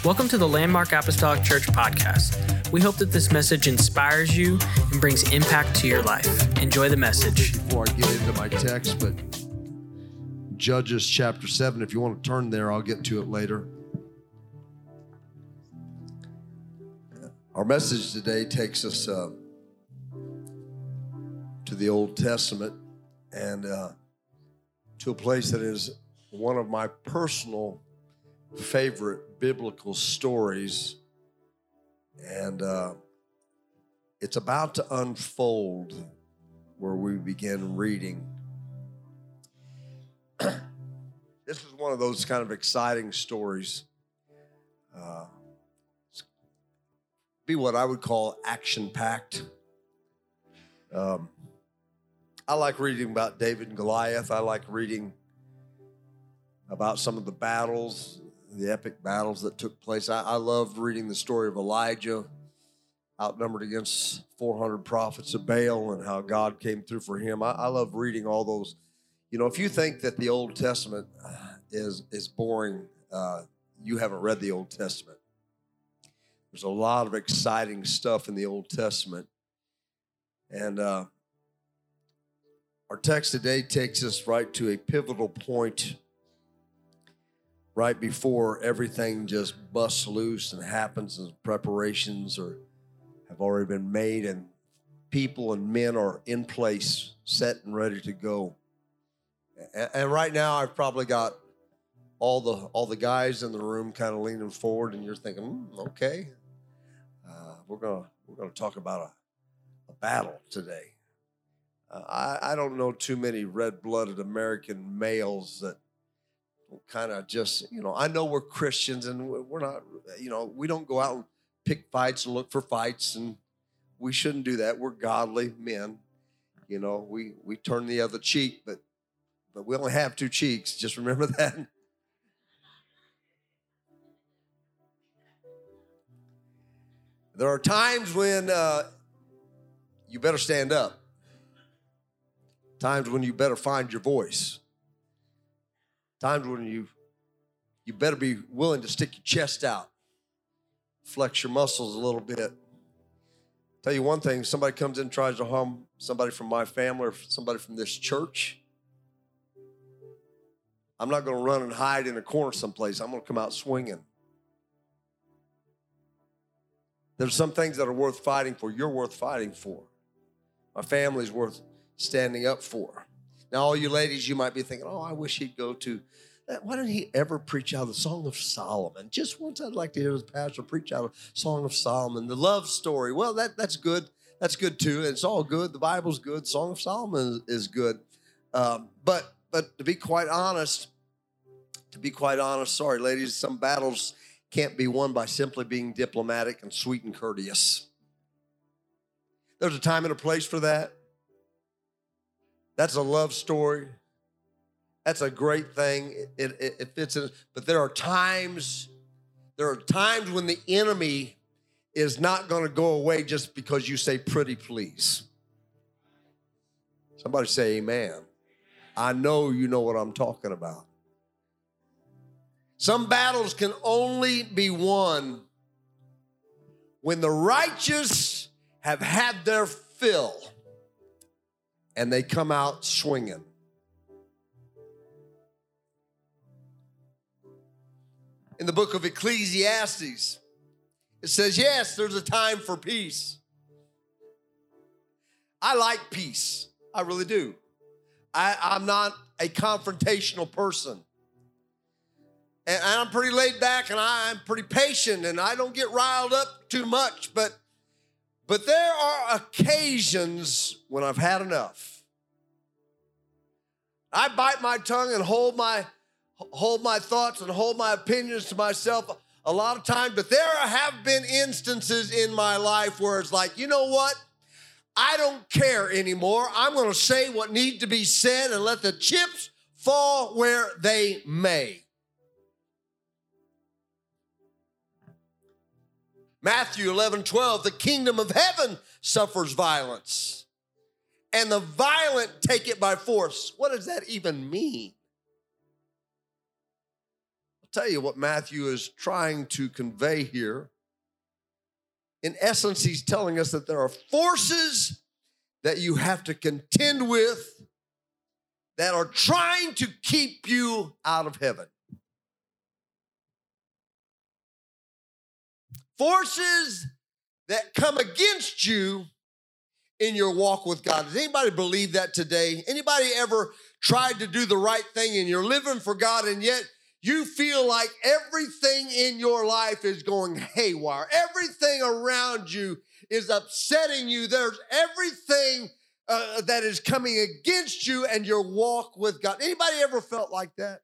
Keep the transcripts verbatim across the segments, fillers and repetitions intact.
Welcome to the Landmark Apostolic Church podcast. We hope that this message inspires you and brings impact to your life. Enjoy the message. Before I get into my text, but Judges chapter seven, if you want to turn there, I'll get to it later. Our message today takes us uh, to the Old Testament and uh, to a place that is one of my personal favorite biblical stories. And uh, it's about to unfold where we begin reading. This is one of those kind of exciting stories. Uh, be what I would call action-packed. Um, I like reading about David and Goliath. I like reading about some of the battles, the epic battles that took place. I, I love reading the story of Elijah, outnumbered against four hundred prophets of Baal, and how God came through for him. I, I love reading all those. You know, if you think that the Old Testament is is boring, uh, you haven't read the Old Testament. There's a lot of exciting stuff in the Old Testament. And uh, our text today takes us right to a pivotal point right before everything just busts loose and happens, and preparations are have already been made, and people and men are in place, set and ready to go. And, and right now, I've probably got all the all the guys in the room kind of leaning forward, and you're thinking, mm, okay, uh, we're gonna we're gonna talk about a, a battle today. Uh, I, I don't know too many red-blooded American males that kind of just, you know, I know we're Christians and we're not, you know, we don't go out and pick fights and look for fights, and we shouldn't do that. We're godly men. You know, we, we turn the other cheek, but but we only have two cheeks. Just remember that. There are times when uh, you better stand up. Times when you better find your voice. Times when you you better be willing to stick your chest out, flex your muscles a little bit. Tell you one thing, somebody comes in and tries to harm somebody from my family or somebody from this church, I'm not going to run and hide in a corner someplace. I'm going to come out swinging. There's some things that are worth fighting for. You're worth fighting for. My family's worth standing up for. Now, all you ladies, you might be thinking, oh, I wish he'd go to, why didn't he ever preach out of the Song of Solomon? Just once I'd like to hear his pastor preach out of Song of Solomon, the love story. Well, that that's good. That's good too. It's all good. The Bible's good. Song of Solomon is, is good. Um, but but to be quite honest, to be quite honest, sorry, ladies, some battles can't be won by simply being diplomatic and sweet and courteous. There's a time and a place for that. That's a love story. That's a great thing. It, it, it fits in. But there are times, there are times when the enemy is not going to go away just because you say pretty please. Somebody say amen. I know you know what I'm talking about. Some battles can only be won when the righteous have had their fill and they come out swinging. In the book of Ecclesiastes, it says, yes, there's a time for peace. I like peace. I really do. I, I'm not a confrontational person. And I'm pretty laid back, and I'm pretty patient, and I don't get riled up too much. But, but there are occasions when I've had enough. I bite my tongue and hold my hold my thoughts and hold my opinions to myself a lot of times. But there have been instances in my life where it's like, you know what? I don't care anymore. I'm going to say what needs to be said and let the chips fall where they may. Matthew eleven twelve, the kingdom of heaven suffers violence, and the violent take it by force. What does that even mean? I'll tell you what Matthew is trying to convey here. In essence, he's telling us that there are forces that you have to contend with that are trying to keep you out of heaven. Forces that come against you in your walk with God. Does anybody believe that today? Anybody ever tried to do the right thing and you're living for God and yet you feel like everything in your life is going haywire? Everything around you is upsetting you. There's everything uh, that is coming against you and your walk with God. Anybody ever felt like that?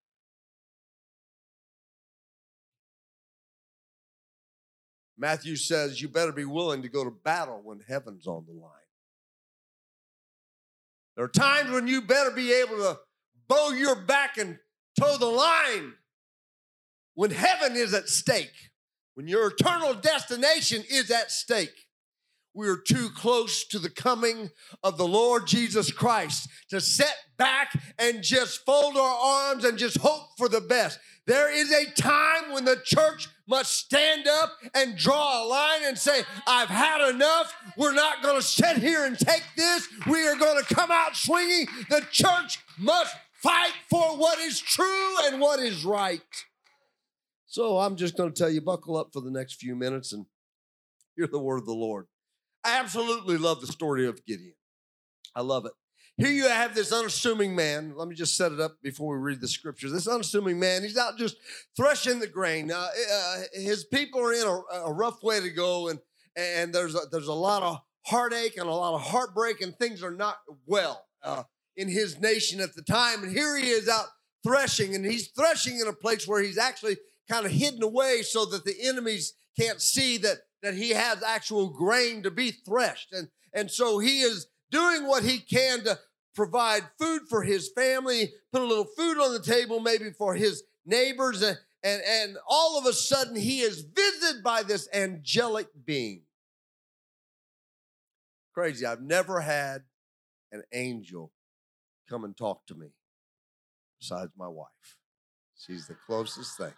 Matthew says you better be willing to go to battle when heaven's on the line. There are times when you better be able to bow your back and toe the line when heaven is at stake, when your eternal destination is at stake. We are too close to the coming of the Lord Jesus Christ to sit back and just fold our arms and just hope for the best. There is a time when the church must stand up and draw a line and say, I've had enough. We're not going to sit here and take this. We are going to come out swinging. The church must fight for what is true and what is right. So I'm just going to tell you, buckle up for the next few minutes and hear the word of the Lord. I absolutely love the story of Gideon. I love it. Here you have this unassuming man. Let me just set it up before we read the scriptures. This unassuming man, he's out just threshing the grain. Uh, uh, his people are in a, a rough way to go, and, and there's, a, there's a lot of heartache and a lot of heartbreak, and things are not well uh, in his nation at the time. And here he is out threshing, and he's threshing in a place where he's actually kind of hidden away so that the enemies can't see that, that he has actual grain to be threshed. And, and so he is doing what he can to provide food for his family, put a little food on the table maybe for his neighbors, and, and, and all of a sudden he is visited by this angelic being. Crazy. I've never had an angel come and talk to me besides my wife. She's the closest thing.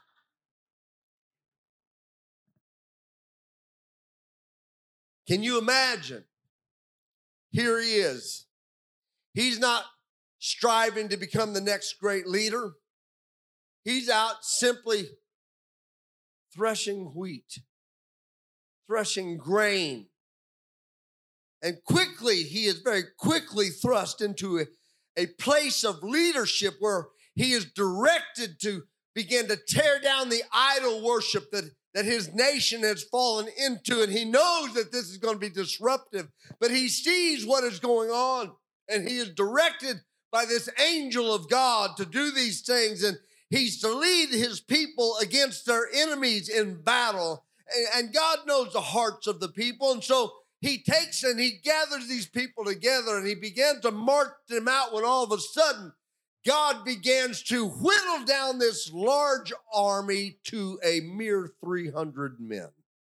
Can you imagine? Here he is. He's not striving to become the next great leader. He's out simply threshing wheat, threshing grain. And quickly, he is very quickly thrust into a, a place of leadership where he is directed to begin to tear down the idol worship that that his nation has fallen into, and he knows that this is going to be disruptive, but he sees what is going on, and he is directed by this angel of God to do these things, and he's to lead his people against their enemies in battle, and God knows the hearts of the people, and so he takes and he gathers these people together, and he began to march them out when all of a sudden, God begins to whittle down this large army to a mere three hundred men.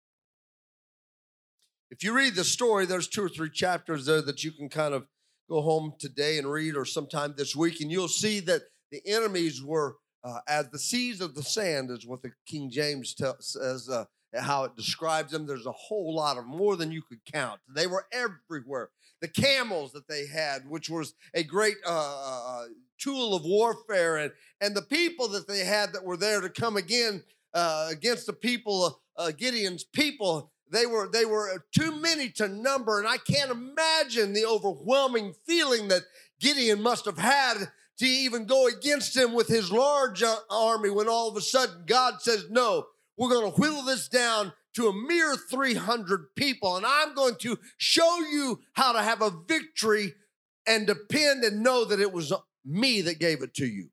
If you read the story, there's two or three chapters there that you can kind of go home today and read or sometime this week, and you'll see that the enemies were uh, as the seas of the sand is what the King James tell, says, uh, how it describes them. There's a whole lot of more than you could count. They were everywhere. The camels that they had, which was a great uh, tool of warfare, and, and the people that they had that were there to come again uh, against the people, uh, Gideon's people, they were, they were too many to number, and I can't imagine the overwhelming feeling that Gideon must have had to even go against him with his large uh, army when all of a sudden God says, no, we're going to whittle this down to a mere three hundred people, and I'm going to show you how to have a victory and depend and know that it was me that gave it to you.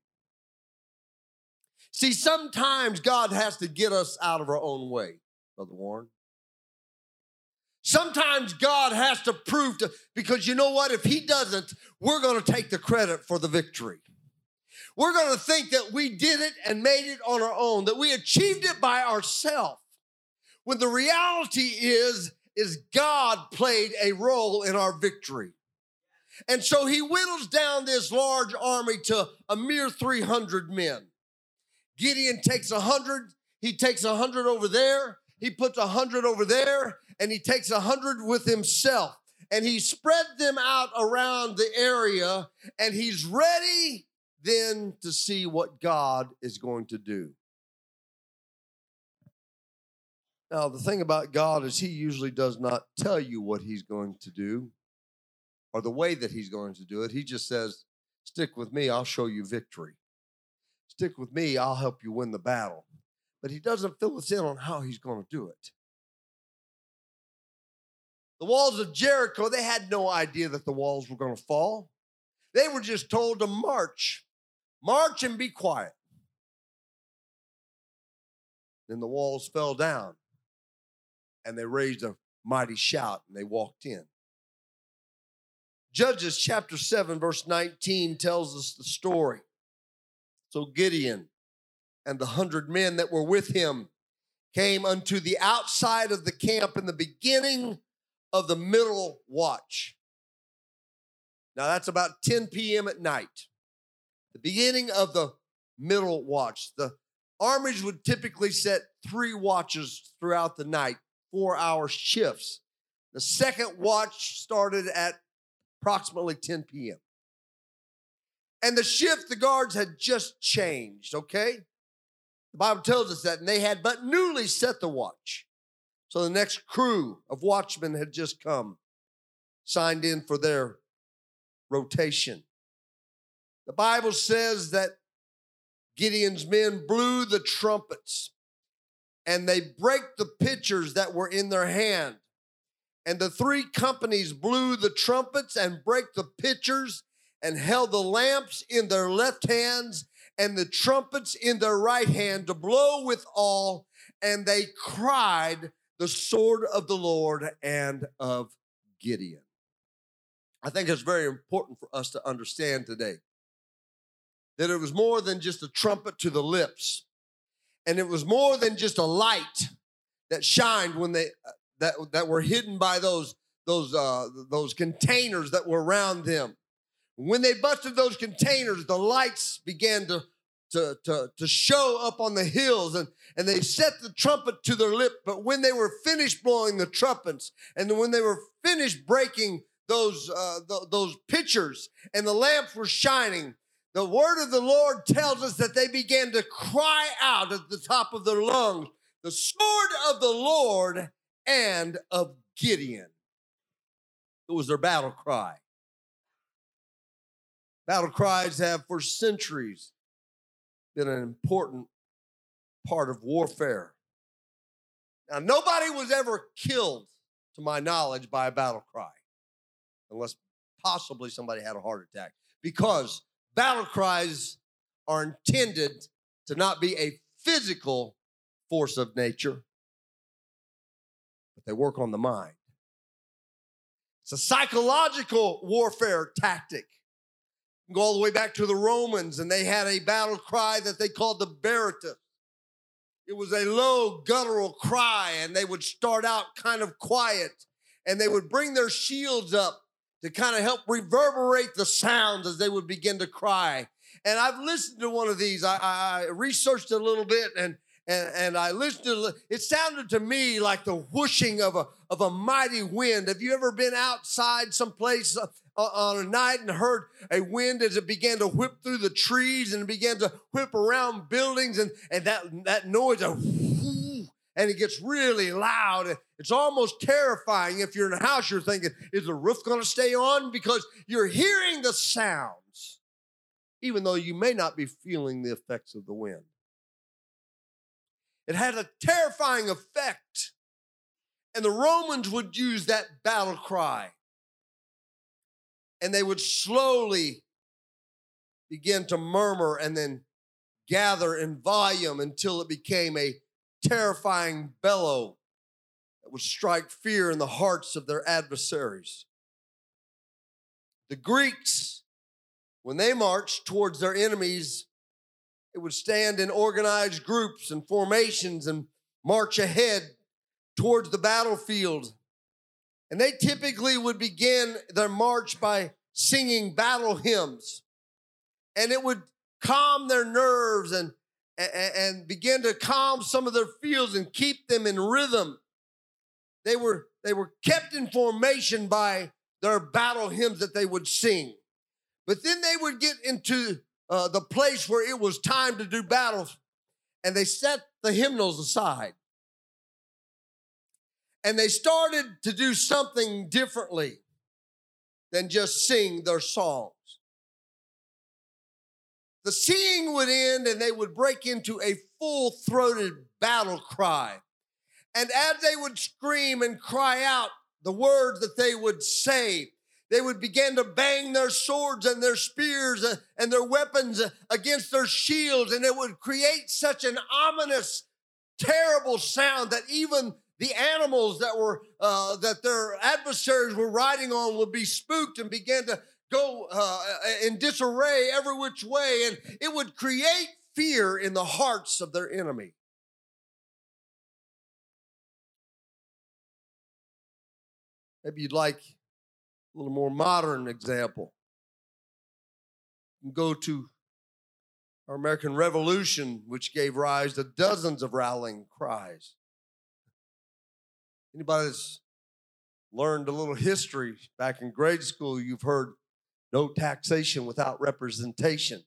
See, sometimes God has to get us out of our own way, Brother Warren. Sometimes God has to prove to, because you know what? If he doesn't, we're going to take the credit for the victory. We're going to think that we did it and made it on our own, that we achieved it by ourselves. When the reality is, is God played a role in our victory. And so he whittles down this large army to a mere three hundred men. Gideon takes a hundred, he takes a hundred over there, he puts a hundred over there, and he takes a hundred with himself. And he spread them out around the area, and he's ready then to see what God is going to do. Now, the thing about God is he usually does not tell you what he's going to do or the way that he's going to do it. He just says, stick with me, I'll show you victory. Stick with me, I'll help you win the battle. But he doesn't fill us in on how he's going to do it. The walls of Jericho, they had no idea that the walls were going to fall. They were just told to march. March and be quiet. Then the walls fell down, and they raised a mighty shout, and they walked in. Judges chapter seven, verse nineteen tells us the story. So Gideon and the hundred men that were with him came unto the outside of the camp in the beginning of the middle watch. Now that's about ten p.m. at night. The beginning of the middle watch. The armies would typically set three watches throughout the night, four-hour shifts. The second watch started at approximately ten p.m. And the shift, the guards had just changed, okay? The Bible tells us that, and they had but newly set the watch. So the next crew of watchmen had just come, signed in for their rotation. The Bible says that Gideon's men blew the trumpets, and they break the pitchers that were in their hand. And the three companies blew the trumpets and break the pitchers and held the lamps in their left hands and the trumpets in their right hand to blow withal. And they cried, the sword of the Lord and of Gideon. I think it's very important for us to understand today that it was more than just a trumpet to the lips. And it was more than just a light that shined when they that, that were hidden by those, those, uh, those containers that were around them. When they busted those containers, the lights began to, to, to, to show up on the hills, and, and they set the trumpet to their lip. But when they were finished blowing the trumpets, and when they were finished breaking those, uh, th- those pitchers, and the lamps were shining, the word of the Lord tells us that they began to cry out at the top of their lungs, the sword of the Lord and of Gideon. It was their battle cry. Battle cries have for centuries been an important part of warfare. Now, nobody was ever killed, to my knowledge, by a battle cry, unless possibly somebody had a heart attack, because battle cries are intended to not be a physical force of nature, but they work on the mind. It's a psychological warfare tactic. You can go all the way back to the Romans, and they had a battle cry that they called the Beatus. It was a low, guttural cry, and they would start out kind of quiet, and they would bring their shields up to kind of help reverberate the sounds as they would begin to cry. And I've listened to one of these. I, I, I researched a little bit, and, and, and I listened to it. Sounded to me like the whooshing of a, of a mighty wind. Have you ever been outside someplace on a night and heard a wind as it began to whip through the trees and began to whip around buildings, and, and that, that noise of whoo, and it gets really loud. It's almost terrifying. If you're in a house, you're thinking, is the roof going to stay on? Because you're hearing the sounds, even though you may not be feeling the effects of the wind. It had a terrifying effect, and the Romans would use that battle cry. And they would slowly begin to murmur and then gather in volume until it became a terrifying bellow that would strike fear in the hearts of their adversaries. The Greeks, when they marched towards their enemies, it would stand in organized groups and formations and march ahead towards the battlefield. And they typically would begin their march by singing battle hymns. And it would calm their nerves and, and, and begin to calm some of their fears and keep them in rhythm. They were, they were kept in formation by their battle hymns that they would sing. But then they would get into uh, the place where it was time to do battle, and they set the hymnals aside. And they started to do something differently than just sing their songs. The singing would end and they would break into a full-throated battle cry. And as they would scream and cry out the words that they would say, they would begin to bang their swords and their spears and their weapons against their shields, and it would create such an ominous, terrible sound that even the animals that were uh, that their adversaries were riding on would be spooked and begin to go uh, in disarray every which way, and it would create fear in the hearts of their enemy. Maybe you'd like a little more modern example. You can go to our American Revolution, which gave rise to dozens of rallying cries. Anybody that's learned a little history back in grade school, you've heard no taxation without representation.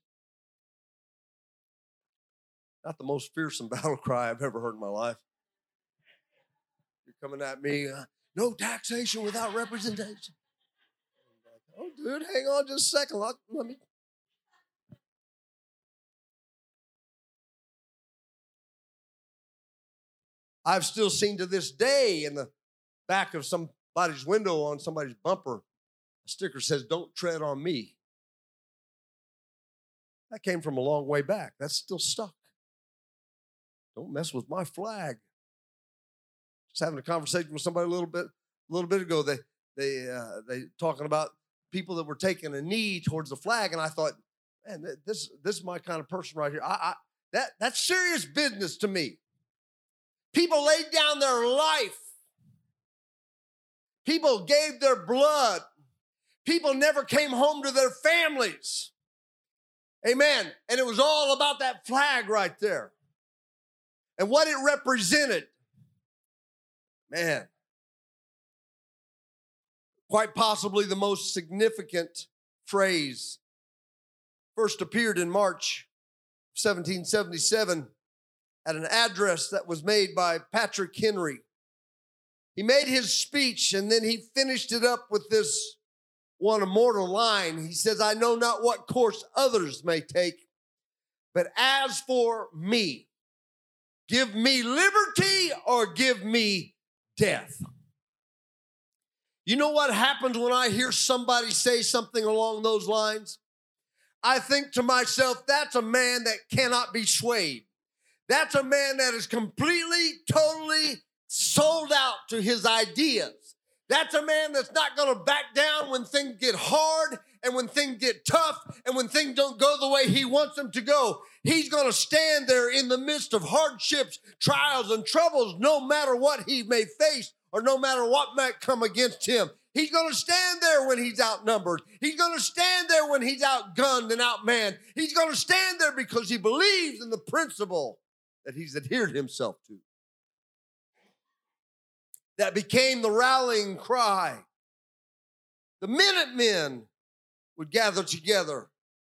Not the most fearsome battle cry I've ever heard in my life. You're coming at me, uh, no taxation without representation. Oh, dude, hang on just a second. Let, let me. I've still seen to this day in the back of somebody's window on somebody's bumper, a sticker says, "Don't tread on me." That came from a long way back. That's still stuck. Don't mess with my flag. Just having a conversation with somebody a little bit, a little bit ago. They, they, uh, they talking about people that were taking a knee towards the flag, and I thought, man, this, this is my kind of person right here. I, I, that, that's serious business to me. People laid down their life. People gave their blood. People never came home to their families. Amen. And it was all about that flag right there and what it represented. Man, quite possibly the most significant phrase first appeared in March seventeen seventy-seven at an address that was made by Patrick Henry. He made his speech and then he finished it up with this one immortal line. He says, "I know not what course others may take, but as for me, give me liberty or give me death." You know what happens when I hear somebody say something along those lines? I think to myself, that's a man that cannot be swayed. That's a man that is completely, totally sold out to his ideas. That's a man that's not going to back down when things get hard and when things get tough and when things don't go the way he wants them to go. He's going to stand there in the midst of hardships, trials, and troubles, no matter what he may face or no matter what might come against him. He's going to stand there when he's outnumbered. He's going to stand there when he's outgunned and outmanned. He's going to stand there because he believes in the principle that he's adhered himself to. That became the rallying cry. The Minutemen would gather together.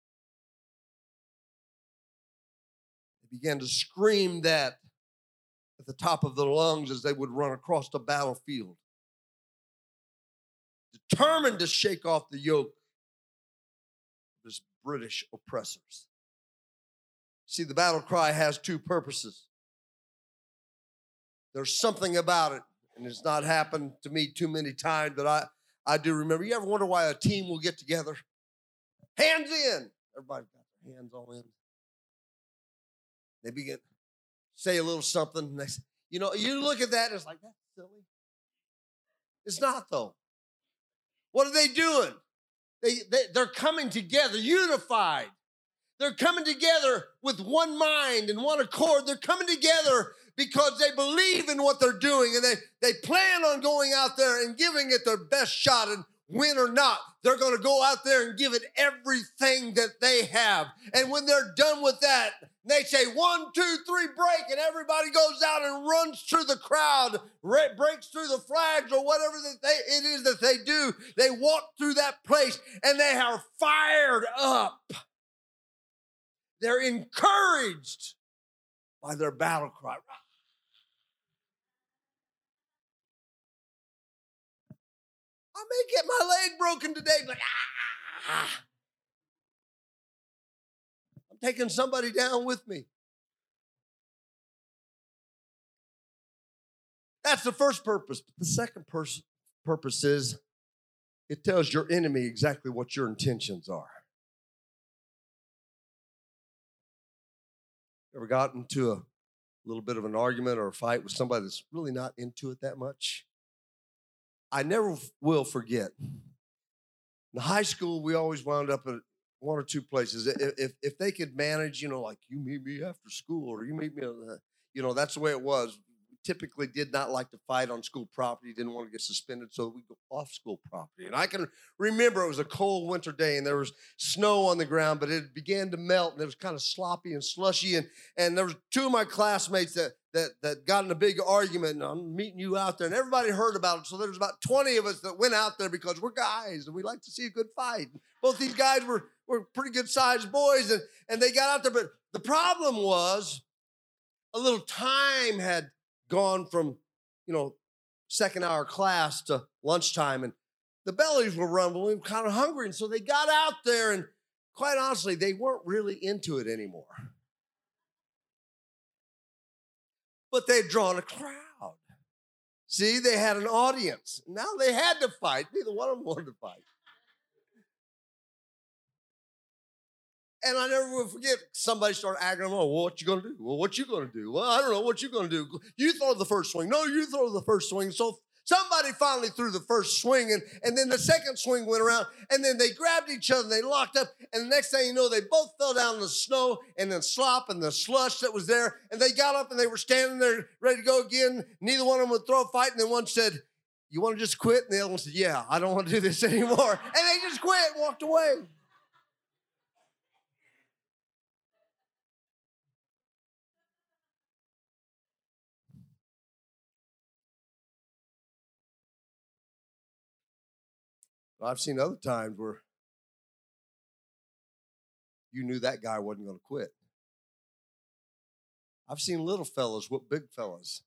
They began to scream that at the top of their lungs as they would run across the battlefield, determined to shake off the yoke of this British oppressors. See, the battle cry has two purposes. There's something about it, and it's not happened to me too many times, but I, I do remember. You ever wonder why a team will get together? Hands in. Everybody got their hands all in. They begin to say a little something. And they say, you know, you look at that, and it's like, that's silly. It's not, though. What are they doing? They, they, they're coming together, unified. They're coming together with one mind and one accord. They're coming together because they believe in what they're doing, and they, they plan on going out there and giving it their best shot. And win or not, they're going to go out there and give it everything that they have. And when they're done with that, they say one, two, three, break, and everybody goes out and runs through the crowd, breaks through the flags or whatever that they, it is that they do. They walk through that place and they are fired up. They're encouraged by their battle cry. I may get my leg broken today, but ah, I'm taking somebody down with me. That's the first purpose. But the second pers- purpose is it tells your enemy exactly what your intentions are. Ever gotten into a little bit of an argument or a fight with somebody that's really not into it that much? I never will forget. In high school, we always wound up at one or two places. If, if, if they could manage, you know, like you meet me after school or you meet me, you know, that's the way it was. We typically did not like to fight on school property, didn't want to get suspended, so we go off school property. And I can remember it was a cold winter day and there was snow on the ground, but it began to melt and it was kind of sloppy and slushy. And, and there was two of my classmates that That, that got in a big argument, and I'm meeting you out there, and everybody heard about it. So there was about twenty of us that went out there because we're guys, and we like to see a good fight. Both these guys were, were pretty good-sized boys, and, and they got out there. But the problem was a little time had gone from, you know, second hour class to lunchtime, and the bellies were rumbling, kind of hungry. And so they got out there, and quite honestly, they weren't really into it anymore. But they'd drawn a crowd. See, they had an audience. Now they had to fight. Neither one of them wanted to fight. And I never will forget, somebody started aggravating, oh, well, what you going to do? Well, what you going to do? Well, I don't know. What you going to do? You throw the first swing. No, you throw the first swing. So somebody finally threw the first swing, and, and then the second swing went around, and then they grabbed each other, and they locked up, and the next thing you know, they both fell down in the snow and the slop and the slush that was there, and they got up, and they were standing there ready to go again. Neither one of them would throw a fight, and then one said, you want to just quit? And the other one said, yeah, I don't want to do this anymore. And they just quit and walked away. I've seen other times where you knew that guy wasn't going to quit. I've seen little fellas whoop big fellas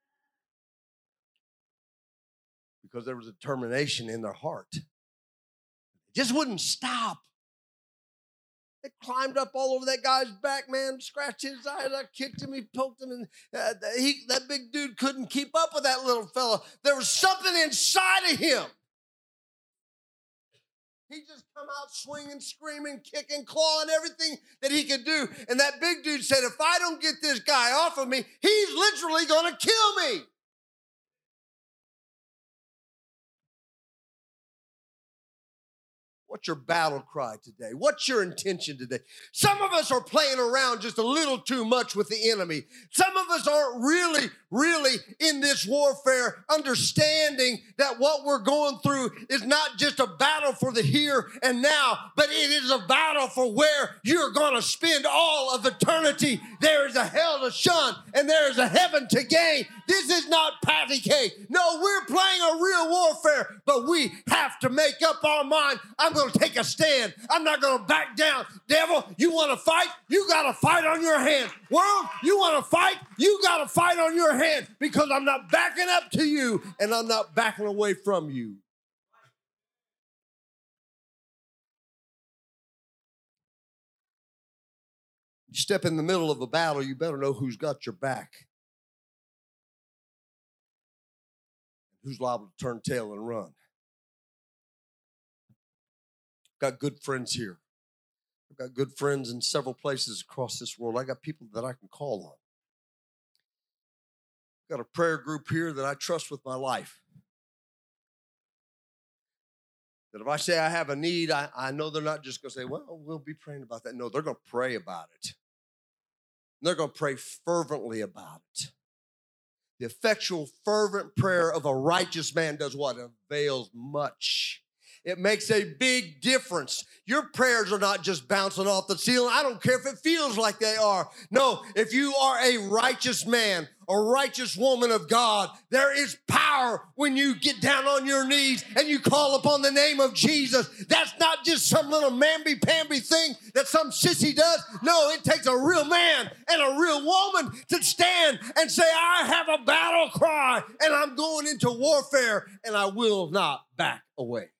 because there was a determination in their heart. It just wouldn't stop. They climbed up all over that guy's back, man, scratched his eyes. I kicked him, he poked him, and uh, he, that big dude couldn't keep up with that little fella. There was something inside of him. He just come out swinging, screaming, kicking, clawing, everything that he could do. And that big dude said, if I don't get this guy off of me, he's literally going to kill me. What's your battle cry today? What's your intention today? Some of us are playing around just a little too much with the enemy. Some of us aren't really, really in this warfare, understanding that what we're going through is not just a battle for the here and now, but it is a battle for where you're going to spend all of eternity. There is a hell to shun, and there is a heaven to gain. This is not patty cake. No, we're playing a real warfare, but we have to make up our mind. I'm going to take a stand. I'm not going to back down. Devil, you want to fight? You got to fight on your hand. World, you want to fight? You got to fight on your hand, because I'm not backing up to you and I'm not backing away from you. You step in the middle of a battle, you better know who's got your back. Who's liable to turn tail and run. I've got good friends here. I've got good friends in several places across this world. I got people that I can call on. I've got a prayer group here that I trust with my life. That if I say I have a need, I, I know they're not just going to say, well, we'll be praying about that. No, they're going to pray about it. And they're going to pray fervently about it. The effectual, fervent prayer of a righteous man does what? It avails much. It makes a big difference. Your prayers are not just bouncing off the ceiling. I don't care if it feels like they are. No, if you are a righteous man, a righteous woman of God, there is power when you get down on your knees and you call upon the name of Jesus. That's not just some little mamby-pamby thing that some sissy does. No, it takes a real man and a real woman to stand and say, I have a battle cry and I'm going into warfare and I will not back away.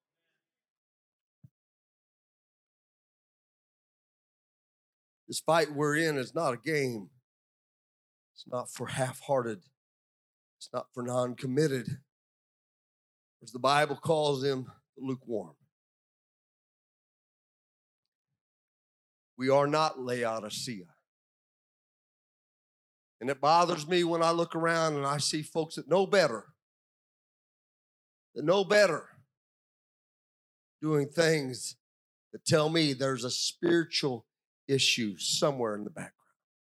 This fight we're in is not a game. It's not for half-hearted. It's not for non-committed. As the Bible calls them, lukewarm. We are not Laodicea. And it bothers me when I look around and I see folks that know better, that know better, doing things that tell me there's a spiritual issue somewhere in the background.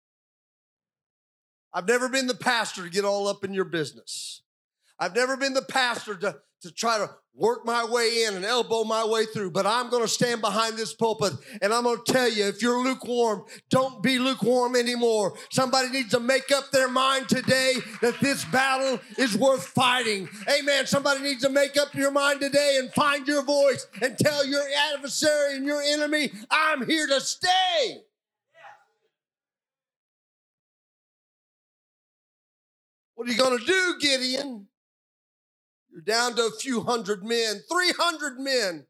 I've never been the pastor to get all up in your business. I've never been the pastor to, to try to work my way in and elbow my way through, but I'm going to stand behind this pulpit and I'm going to tell you, if you're lukewarm, don't be lukewarm anymore. Somebody needs to make up their mind today that this battle is worth fighting. Amen. Somebody needs to make up your mind today and find your voice and tell your adversary and your enemy, I'm here to stay. What are you going to do, Gideon? You're down to a few hundred men, three hundred men.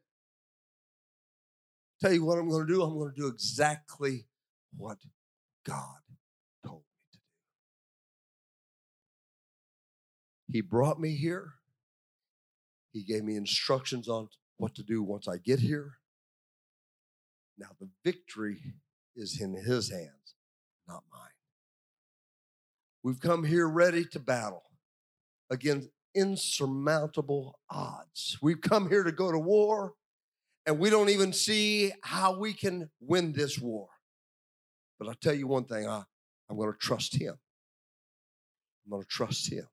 Tell you what I'm going to do. I'm going to do exactly what God told me to do. He brought me here. He gave me instructions on what to do once I get here. Now the victory is in his hands, not mine. We've come here ready to battle against insurmountable odds. We've come here to go to war, and we don't even see how we can win this war. But I'll tell you one thing, I, I'm going to trust him. I'm going to trust him.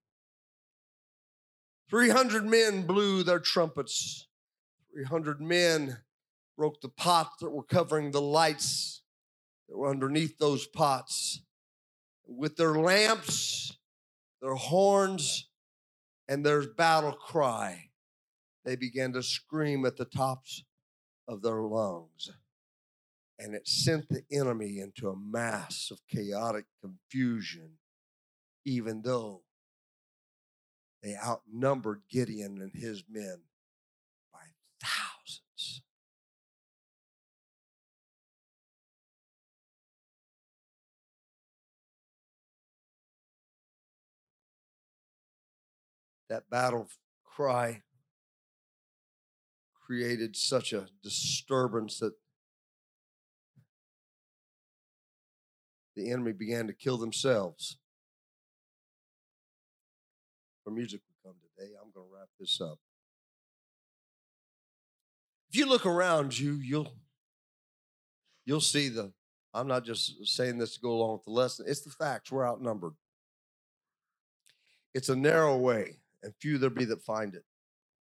three hundred men blew their trumpets. three hundred men broke the pots that were covering the lights that were underneath those pots. With their lamps, their horns, and their battle cry, they began to scream at the tops of their lungs. And it sent the enemy into a mass of chaotic confusion, even though they outnumbered Gideon and his men by thousands. That battle cry created such a disturbance that the enemy began to kill themselves. Our music will come today. I'm going to wrap this up. If you look around you, you'll, you'll see the, I'm not just saying this to go along with the lesson, it's the facts. We're outnumbered. It's a narrow way, and few there be that find it.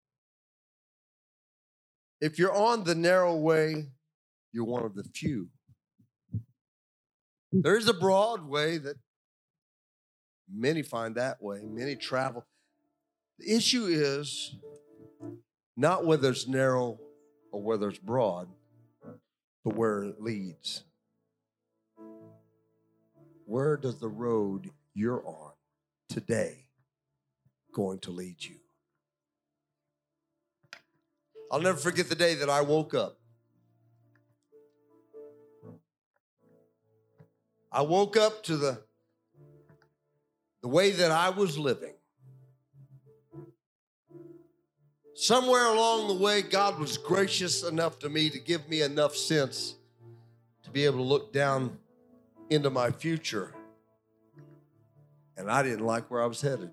If you're on the narrow way, you're one of the few. There is a broad way that many find that way. Many travel. The issue is not whether it's narrow or whether it's broad, but where it leads. Where does the road you're on today going to lead you? I'll never forget the day that I woke up. I woke up to the, the way that I was living. Somewhere along the way, God was gracious enough to me to give me enough sense to be able to look down into my future. And I didn't like where I was headed.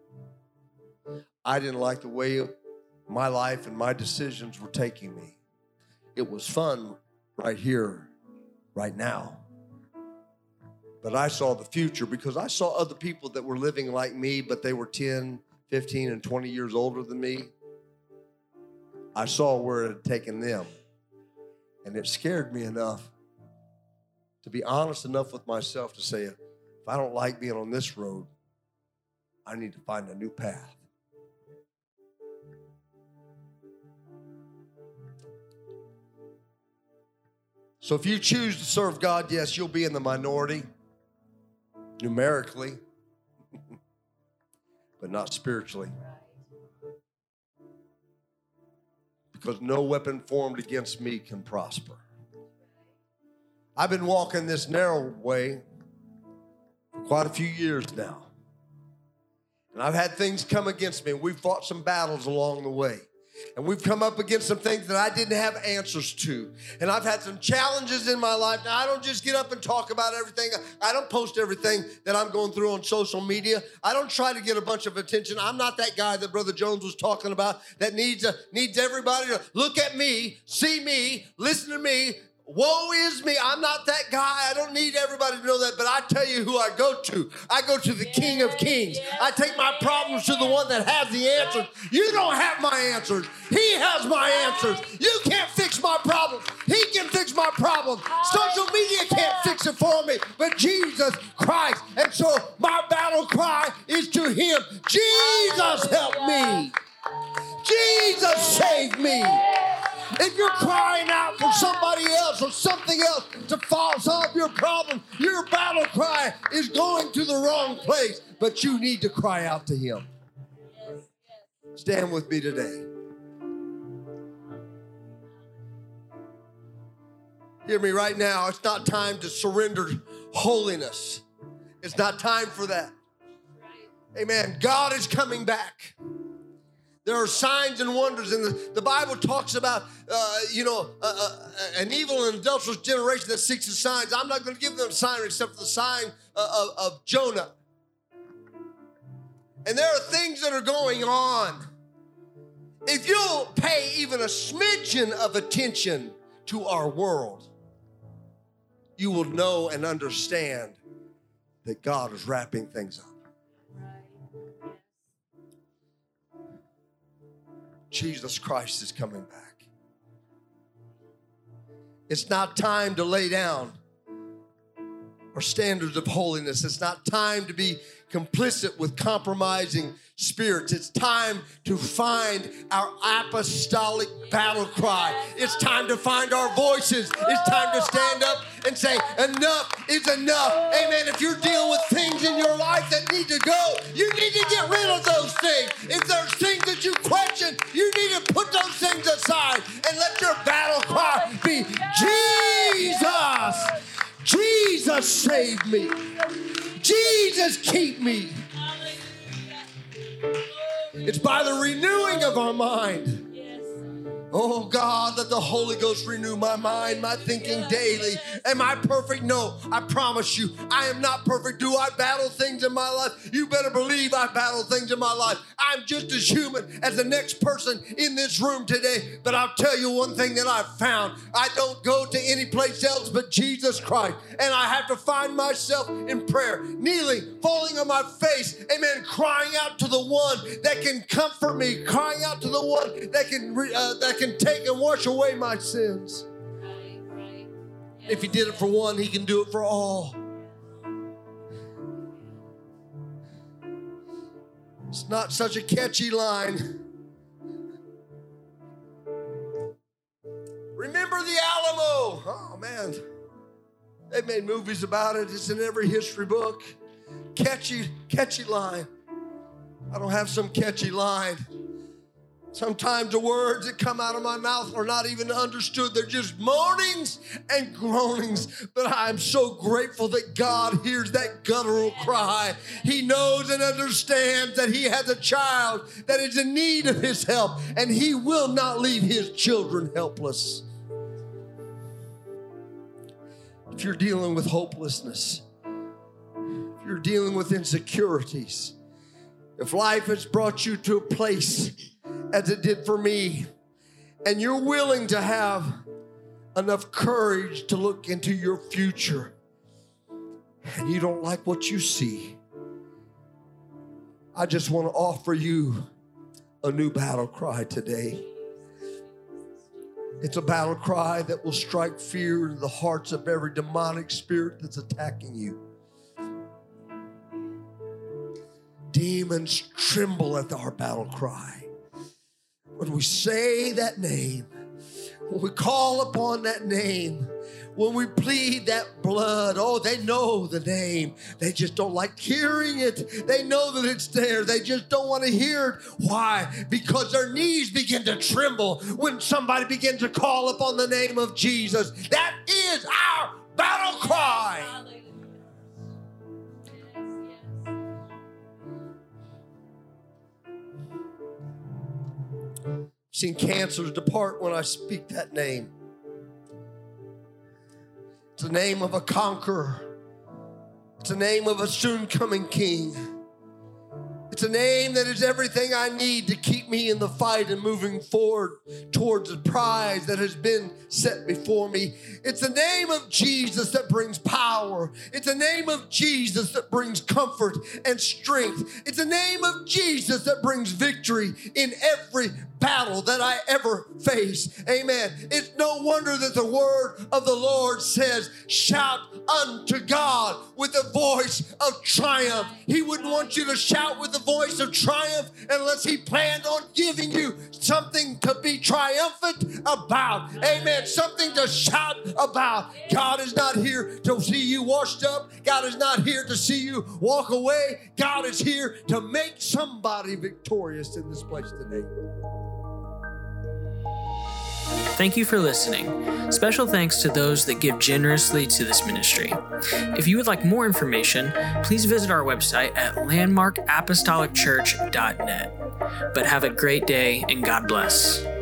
I didn't like the way my life and my decisions were taking me. It was fun right here, right now. But I saw the future because I saw other people that were living like me, but they were ten, fifteen, and twenty years older than me. I saw where it had taken them. And it scared me enough to be honest enough with myself to say, if I don't like being on this road, I need to find a new path. So if you choose to serve God, yes, you'll be in the minority, numerically, but not spiritually. Because no weapon formed against me can prosper. I've been walking this narrow way for quite a few years now. And I've had things come against me, and we've fought some battles along the way. And we've come up against some things that I didn't have answers to. And I've had some challenges in my life. Now, I don't just get up and talk about everything. I don't post everything that I'm going through on social media. I don't try to get a bunch of attention. I'm not that guy that Brother Jones was talking about that needs, a, needs everybody to look at me, see me, listen to me. Woe is me. I'm not that guy. I don't need everybody to know that, but I tell you who I go to. I go to the King of Kings. I take my problems to the one that has the answers. You don't have my answers. He has my answers. You can't fix my problems. He can fix my problems. Social media can't fix it for me, but Jesus Christ. And so my battle cry is to him. Jesus, help me. Jesus, save me. If you're crying out for somebody else or something else to solve your problem, your battle cry is going to the wrong place. But you need to cry out to him. Stand with me today. Hear me right now. It's not time to surrender holiness. It's not time for that. Amen. God is coming back. There are signs and wonders, and the, the Bible talks about, uh, you know, uh, uh, an evil and adulterous generation that seeks the signs. I'm not going to give them a sign except for the sign uh, of, of Jonah. And there are things that are going on. If you'll pay even a smidgen of attention to our world, you will know and understand that God is wrapping things up. Jesus Christ is coming back. It's not time to lay down our standards of holiness. It's not time to be complicit with compromising spirits. It's time to find our apostolic battle cry. It's time to find our voices. It's time to stand up and say, enough is enough. Amen. If you're dealing with things in your life that need to go, you need to get rid of those things. If there's things that you question, you need to put those things aside and let your battle cry be, Jesus, Jesus, save me. Jesus, keep me. It's by the renewing of our mind. Oh God, let the Holy Ghost renew my mind, my thinking daily. Am I perfect? No, I promise you, I am not perfect. Do I battle things in my life? You better believe I battle things in my life. I'm just as human as the next person in this room today. But I'll tell you one thing that I've found. I don't go to any place else but Jesus Christ. And I have to find myself in prayer, kneeling, falling on my face, amen, crying out to the one that can comfort me, crying out to the one that can, uh, that can take and wash away my sins. Right, right. Yes. If he did it for one, he can do it for all. It's not such a catchy line. Remember the Alamo. Oh, man. They've made movies about it. It's in every history book. Catchy, catchy line. I don't have some catchy line. Sometimes the words that come out of my mouth are not even understood. They're just moanings and groanings. But I'm so grateful that God hears that guttural cry. He knows and understands that he has a child that is in need of his help, and he will not leave his children helpless. If you're dealing with hopelessness, if you're dealing with insecurities, if life has brought you to a place as it did for me, and you're willing to have enough courage to look into your future, and you don't like what you see, I just want to offer you a new battle cry today. It's a battle cry that will strike fear into the hearts of every demonic spirit that's attacking you. Demons tremble at our battle cry. When we say that name, when we call upon that name, when we plead that blood, oh, they know the name. They just don't like hearing it. They know that it's there. They just don't want to hear it. Why? Because their knees begin to tremble when somebody begins to call upon the name of Jesus. That is our battle cry. I've seen cancers depart when I speak that name. It's the name of a conqueror. It's the name of a soon-coming king. It's a name that is everything I need to keep me in the fight and moving forward towards the prize that has been set before me. It's the name of Jesus that brings power. It's the name of Jesus that brings comfort and strength. It's the name of Jesus that brings victory in every battle that I ever face. Amen. It's no wonder that the word of the Lord says, shout unto God with a voice of triumph. He wouldn't want you to shout with the voice of triumph unless he planned on giving you something to be triumphant about. Amen. Something to shout about. God is not here to see you washed up. God is not here to see you walk away. God is here to make somebody victorious in this place today. Thank you for listening. Special thanks to those that give generously to this ministry. If you would like more information, please visit our website at landmark apostolic church dot net. But have a great day and God bless.